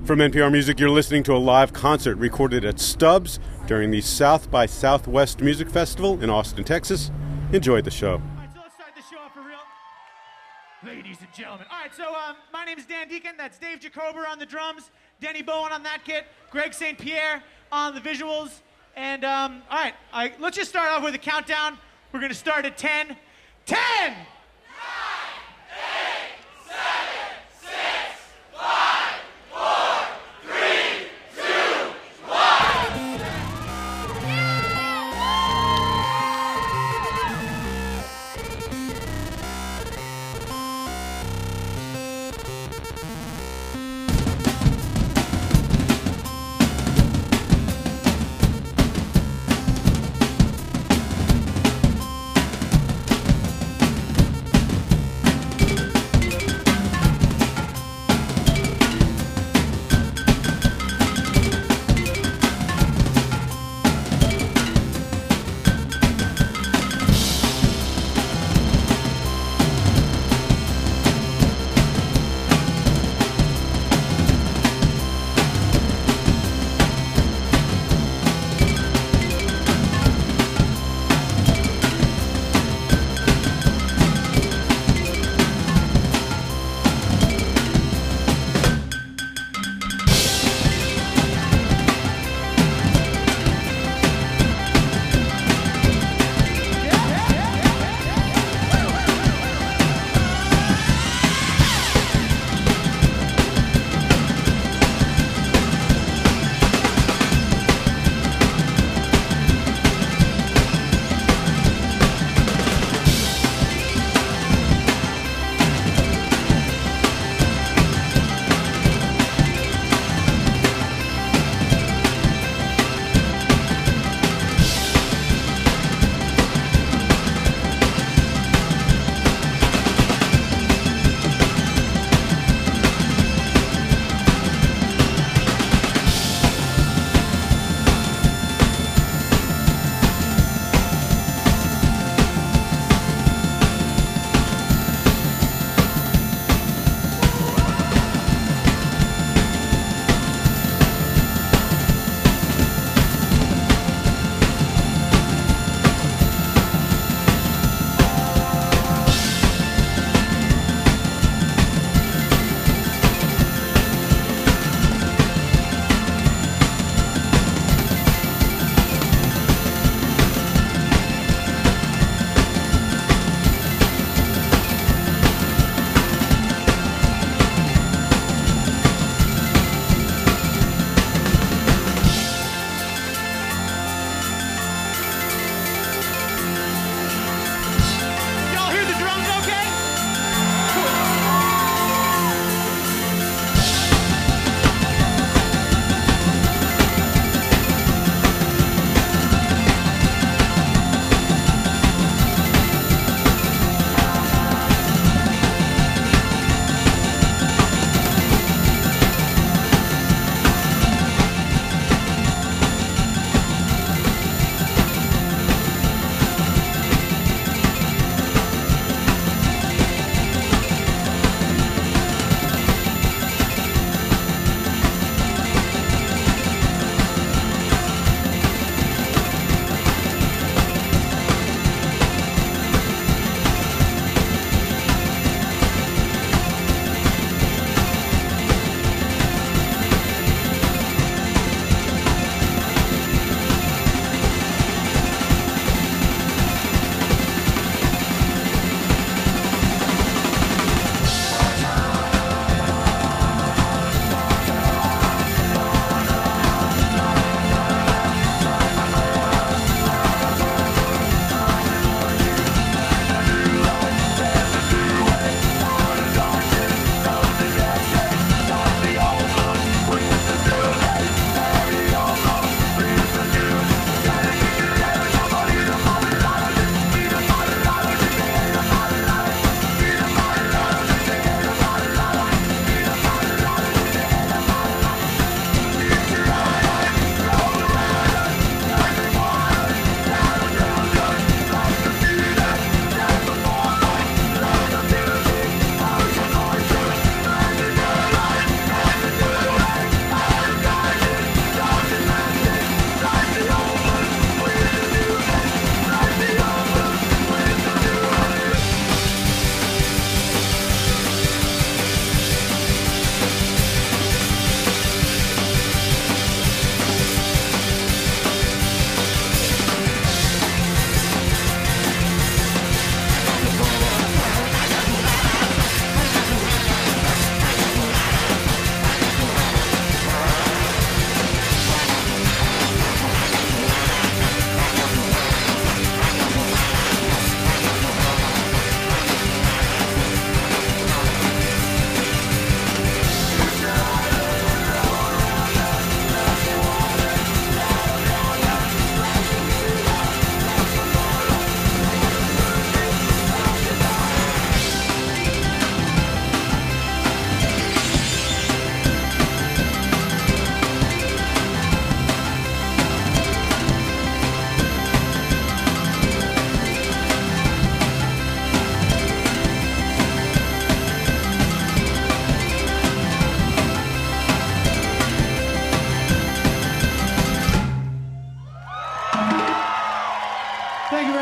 From NPR Music, you're listening to a live concert recorded at Stubbs during the South by Southwest Music Festival in Austin, Texas. Enjoy the show. All right, so let's start the show off for real. Ladies and gentlemen. All right, so my name is Dan Deacon. That's Dave Jacober on the drums, Denny Bowen on that kit, Greg St. Pierre on the visuals. And, all right, let's just start off with a countdown. We're going to start at 10. 10! 9, 8, 7, 6, 5, 4, 3, 2, 1.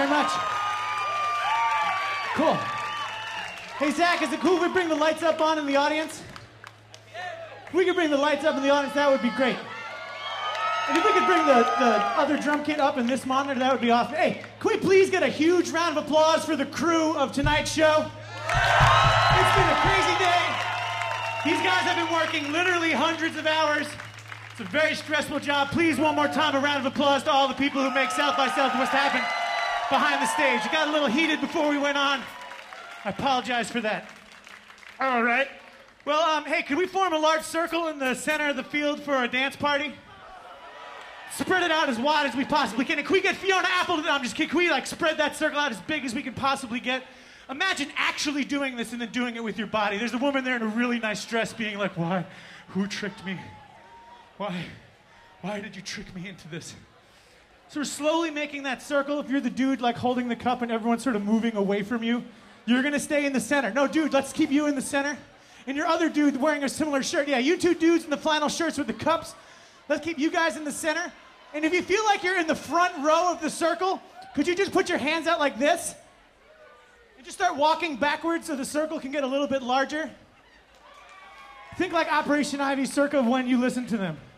very much. Cool. Hey, Zach, is it cool if we bring the lights up on in the audience? If we could bring the lights up in the audience, that would be great. And if we could bring the other drum kit up in this monitor, that would be awesome. Hey, can we please get a huge round of applause for the crew of tonight's show? It's been a crazy day. These guys have been working literally hundreds of hours. It's a very stressful job. Please, one more time, a round of applause to all the people who make South by Southwest happen behind the stage. It got a little heated before we went on. I apologize for that. All right. Well, hey, could we form a large circle in the center of the field for a dance party? Spread it out as wide as we possibly can. And can we get Fiona Apple? I'm just kidding. Can we spread that circle out as big as we can possibly get? Imagine actually doing this and then doing it with your body. There's a woman there in a really nice dress being like, why? Who tricked me? Why? Why did you trick me into this? So we're slowly making that circle. If you're the dude holding the cup and everyone's sort of moving away from you, you're gonna stay in the center. No, dude, let's keep you in the center. And your other dude wearing a similar shirt. Yeah, you two dudes in the flannel shirts with the cups. Let's keep you guys in the center. And if you feel like you're in the front row of the circle, could you just put your hands out like this? And just start walking backwards so the circle can get a little bit larger. Think like Operation Ivy Circle when you listen to them.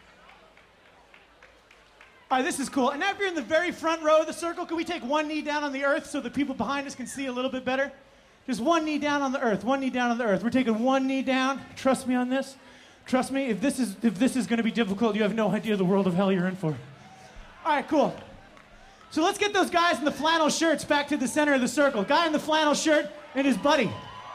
All right, this is cool. And now if you're in the very front row of the circle, can we take one knee down on the earth so the people behind us can see a little bit better? Just one knee down on the earth, one knee down on the earth. We're taking one knee down. Trust me on this. Trust me, if this is going to be difficult, you have no idea the world of hell you're in for. All right, cool. So let's get those guys in the flannel shirts back to the center of the circle. Guy in the flannel shirt and his buddy.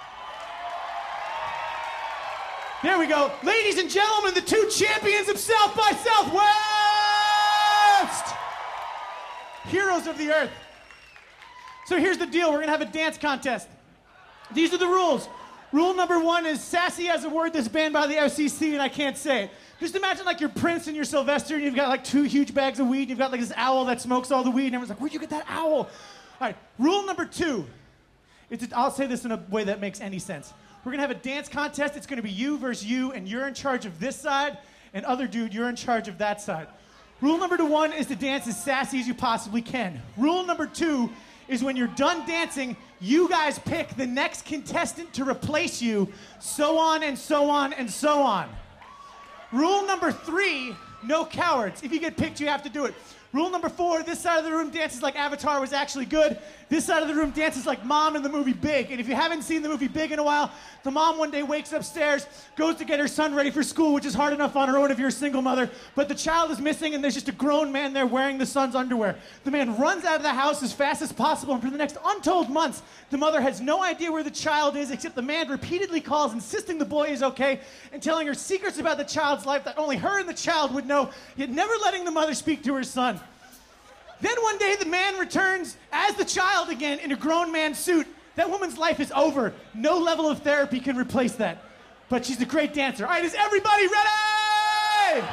There we go. Ladies and gentlemen, the two champions of South by Southwest! Heroes of the earth. So here's the deal. We're going to have a dance contest. These are the rules. Rule number 1 is sassy as a word that's banned by the FCC and I can't say it. Just imagine you're Prince and you're Sylvester and you've got 2 huge bags of weed and you've got this owl that smokes all the weed and everyone's like, where'd you get that owl? All right, rule number 2. I'll say this in a way that makes any sense. We're gonna have a dance contest. It's gonna be you versus you and you're in charge of this side and other dude, you're in charge of that side. Rule number 1 is to dance as sassy as you possibly can. Rule number 2 is when you're done dancing, you guys pick the next contestant to replace you, so on and so on and so on. Rule number 3, no cowards. If you get picked, you have to do it. Rule number 4, this side of the room dances like Avatar was actually good. This side of the room dances like Mom in the movie Big. And if you haven't seen the movie Big in a while, the mom one day wakes upstairs, goes to get her son ready for school, which is hard enough on her own if you're a single mother, but the child is missing and there's just a grown man there wearing the son's underwear. The man runs out of the house as fast as possible, and for the next untold months, the mother has no idea where the child is, except the man repeatedly calls, insisting the boy is okay, and telling her secrets about the child's life that only her and the child would know, yet never letting the mother speak to her son. Then one day the man returns as the child again in a grown man's suit. That woman's life is over. No level of therapy can replace that. But she's a great dancer. All right, is everybody ready?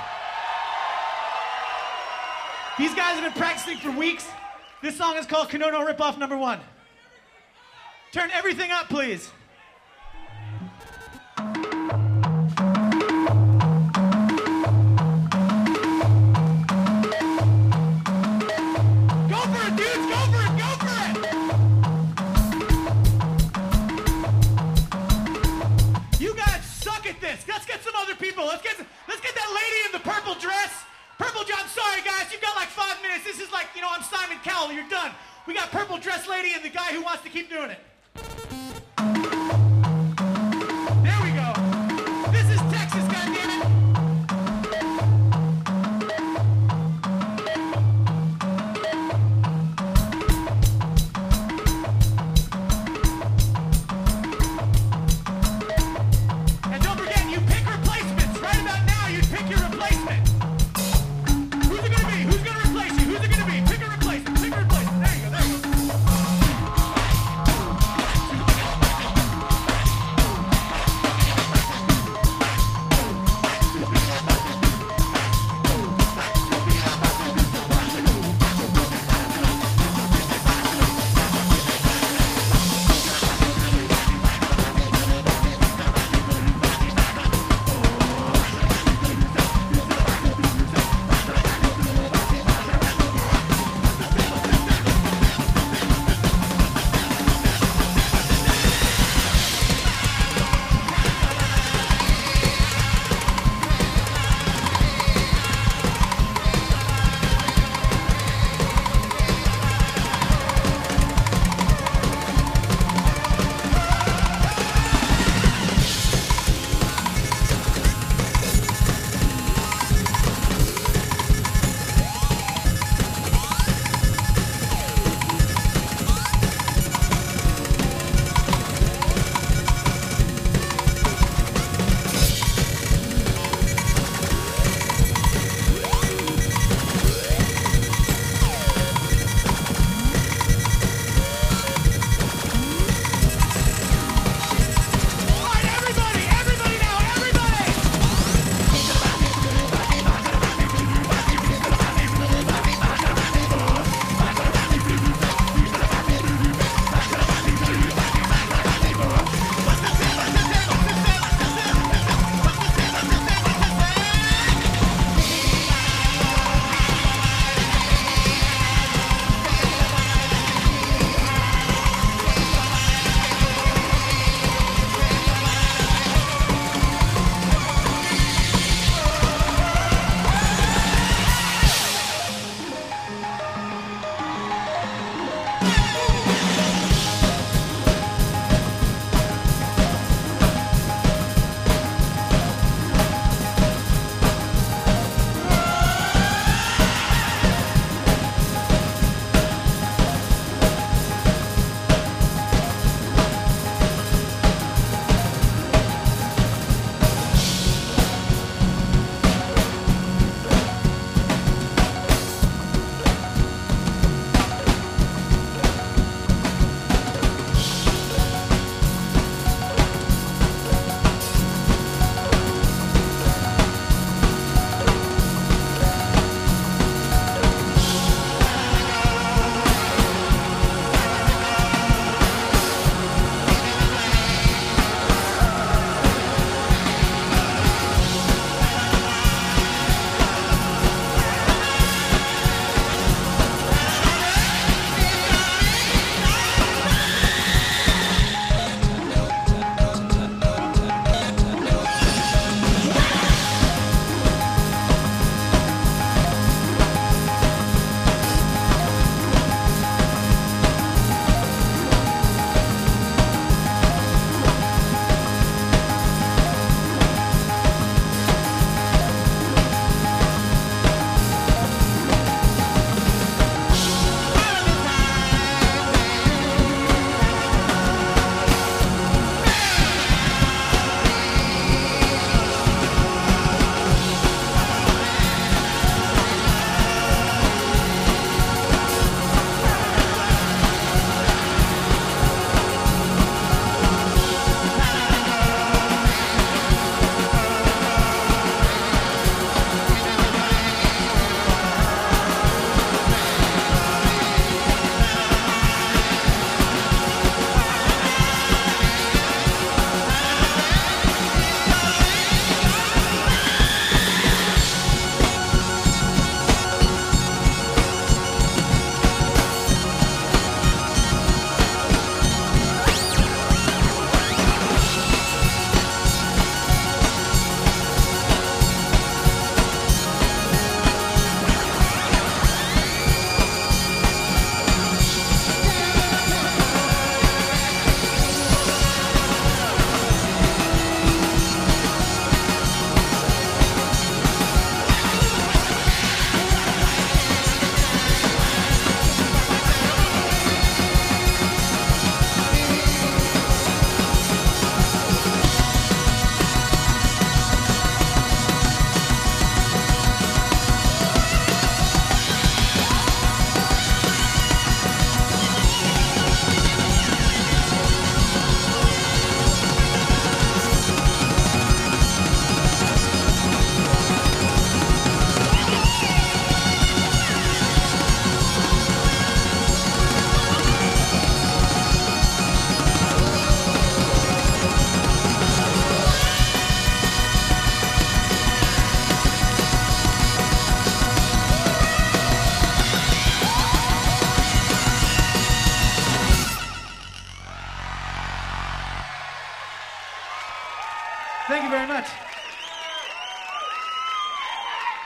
These guys have been practicing for weeks. This song is called Kanono Ripoff Number 1. Turn everything up, please. Let's get some other people. Let's get that lady in the purple dress. Purple dress. I'm sorry, guys. You've got 5 minutes. This is I'm Simon Cowell. You're done. We got purple dress lady and the guy who wants to keep doing it. There we go. This is Texas, goddammit.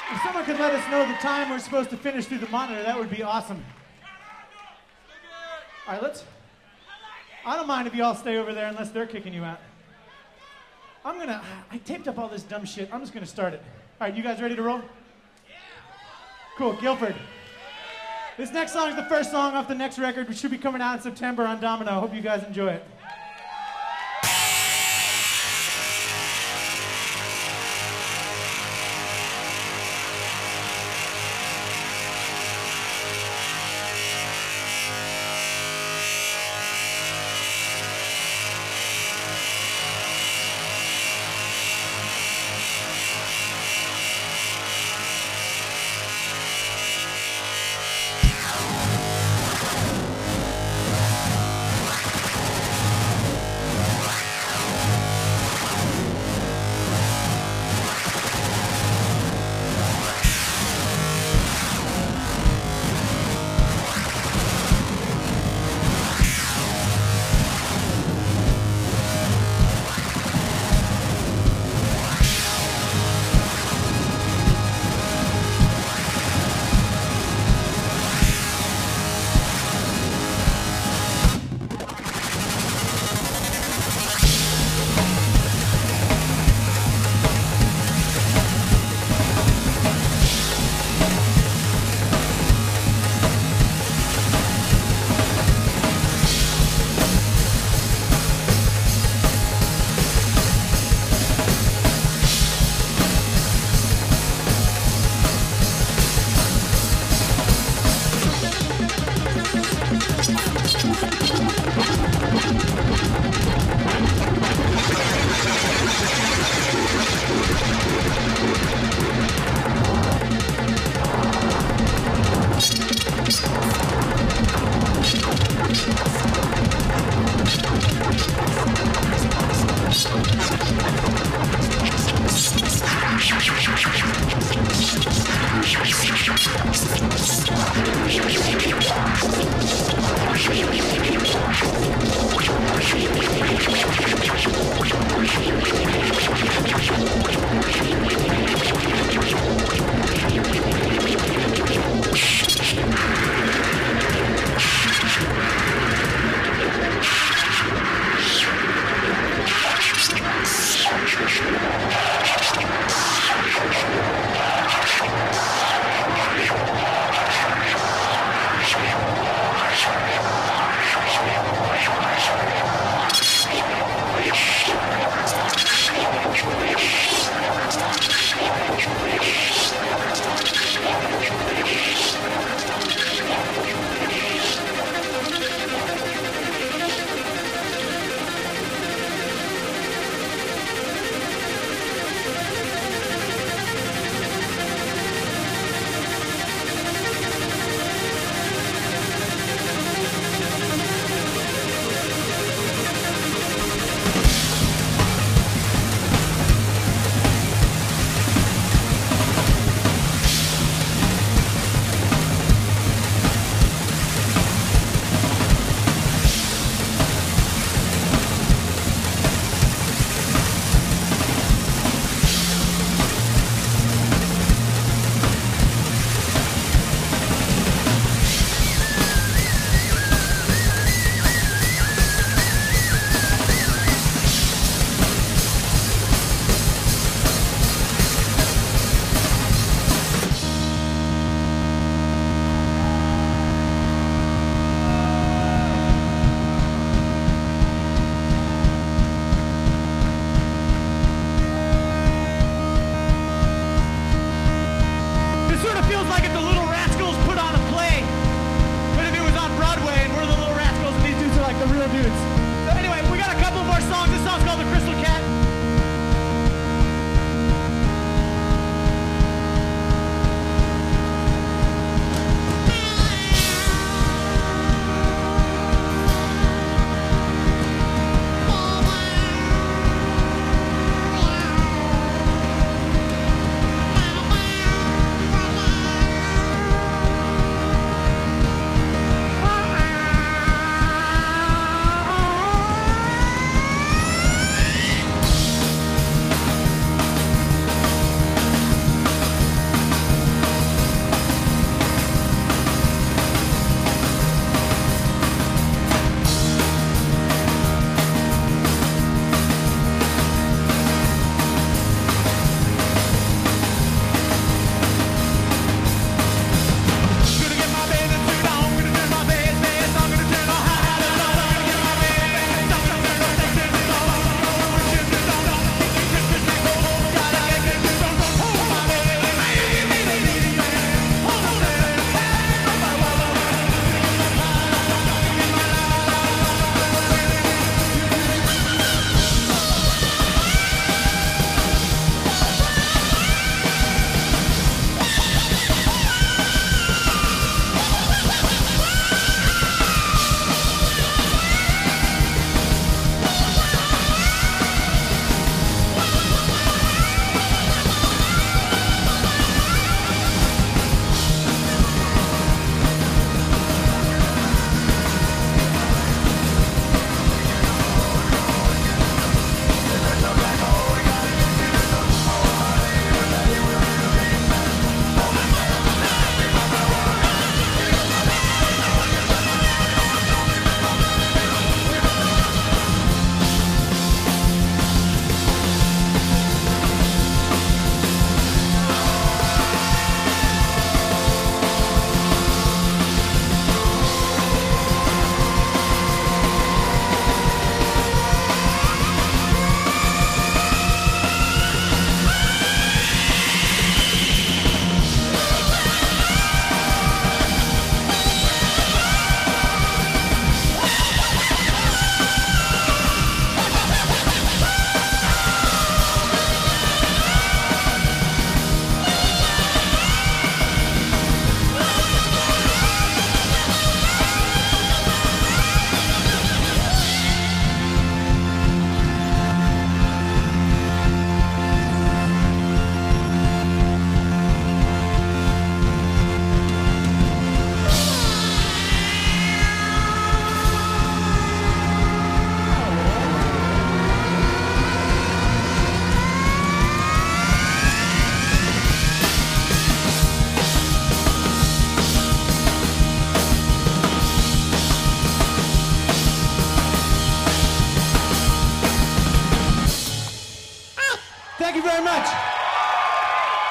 If someone could let us know the time we're supposed to finish through the monitor, that would be awesome. All right, let's. I don't mind if you all stay over there unless they're kicking you out. I taped up all this dumb shit. I'm just gonna start it. All right, you guys ready to roll? Cool, Guilford. This next song is the first song off the next record, which should be coming out in September on Domino. Hope you guys enjoy it.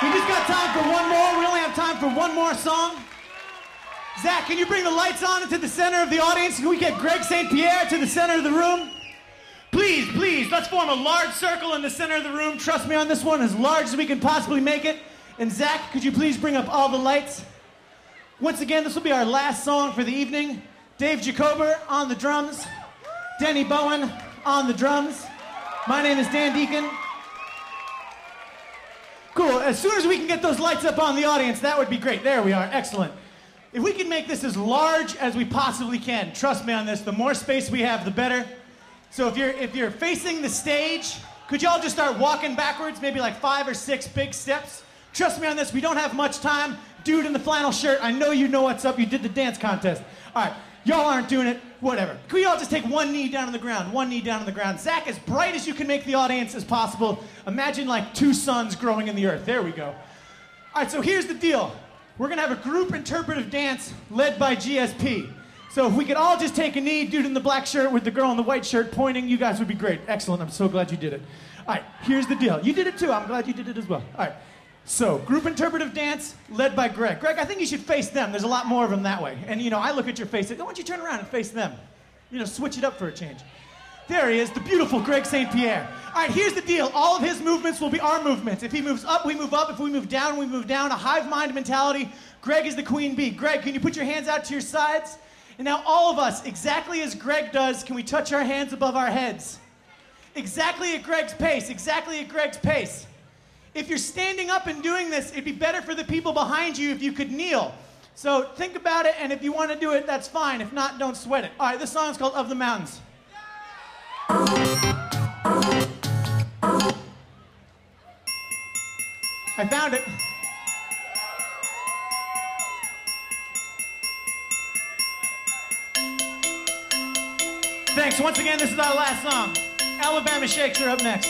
We just got time for one more. We only have time for one more song. Zach, can you bring the lights on into the center of the audience? Can we get Greg St. Pierre to the center of the room? Please, please, let's form a large circle in the center of the room. Trust me on this one, as large as we can possibly make it. And Zach, could you please bring up all the lights? Once again, this will be our last song for the evening. Dave Jacober on the drums. Denny Bowen on the drums. My name is Dan Deacon. Cool, as soon as we can get those lights up on the audience, that would be great. There we are, excellent. If we can make this as large as we possibly can, trust me on this, the more space we have, the better. So if you're facing the stage, could y'all just start walking backwards, maybe like 5 or 6 big steps? Trust me on this, we don't have much time. Dude in the flannel shirt, I know you know what's up, you did the dance contest. All right, y'all aren't doing it, whatever. Can we all just take one knee down on the ground, one knee down on the ground? Zach, as bright as you can make the audience as possible, imagine like 2 suns growing in the earth. There we go. All right, so here's the deal. We're gonna have a group interpretive dance led by GSP. So if we could all just take a knee, dude in the black shirt with the girl in the white shirt pointing, you guys would be great. Excellent, I'm so glad you did it. All right, here's the deal. You did it too, I'm glad you did it as well. All right, so group interpretive dance led by Greg. Greg, I think you should face them. There's a lot more of them that way. And you know, I look at your face, why don't you turn around and face them? You know, switch it up for a change. There he is, the beautiful Greg St. Pierre. All right, here's the deal. All of his movements will be our movements. If he moves up, we move up. If we move down, we move down. A hive mind mentality. Greg is the queen bee. Greg, can you put your hands out to your sides? And now all of us, exactly as Greg does, can we touch our hands above our heads? Exactly at Greg's pace, exactly at Greg's pace. If you're standing up and doing this, it'd be better for the people behind you if you could kneel. So think about it, and if you want to do it, that's fine. If not, don't sweat it. All right, this song is called Of the Mountains. I found it. Thanks. Once again, this is our last song. Alabama Shakes are up next.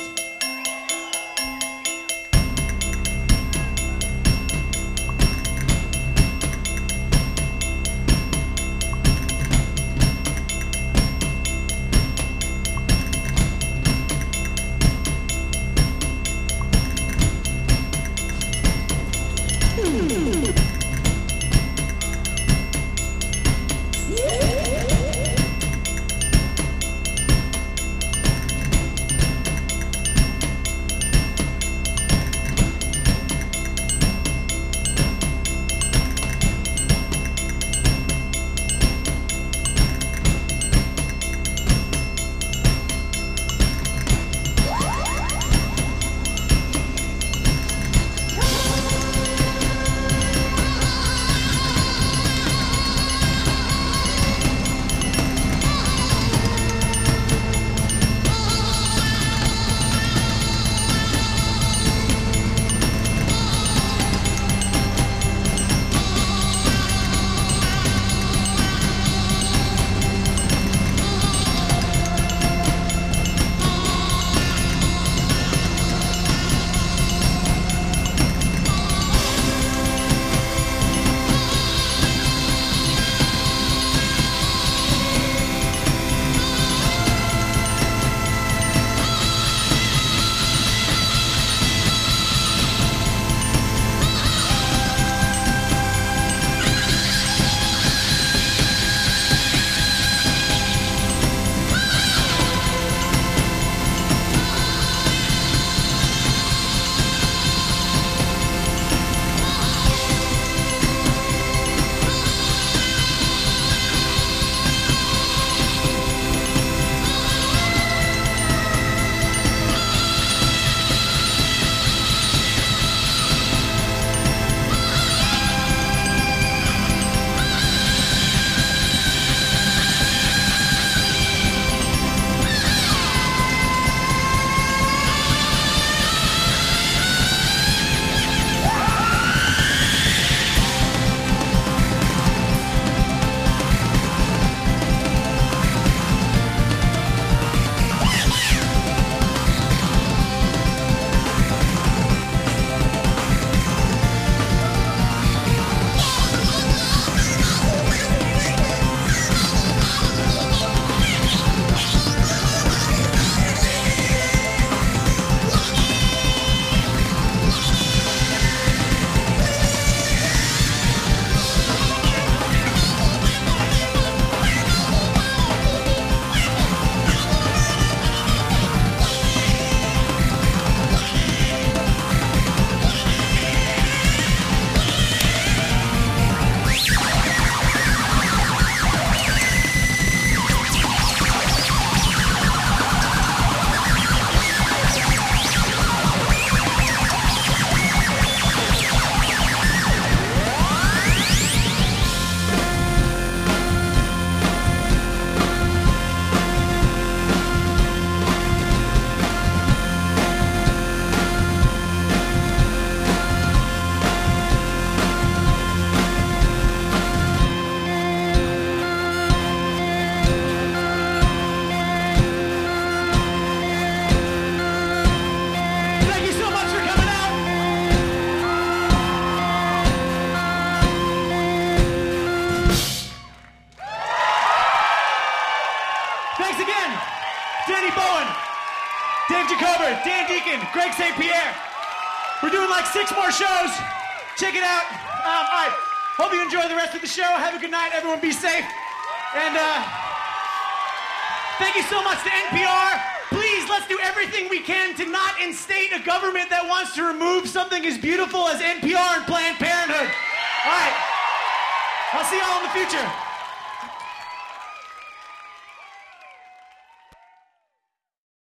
St. Pierre. We're doing like 6 more shows. Check it out. All right. Hope you enjoy the rest of the show. Have a good night. Everyone be safe. And thank you so much to NPR. Please, let's do everything we can to not instate a government that wants to remove something as beautiful as NPR and Planned Parenthood. All right. I'll see y'all in the future.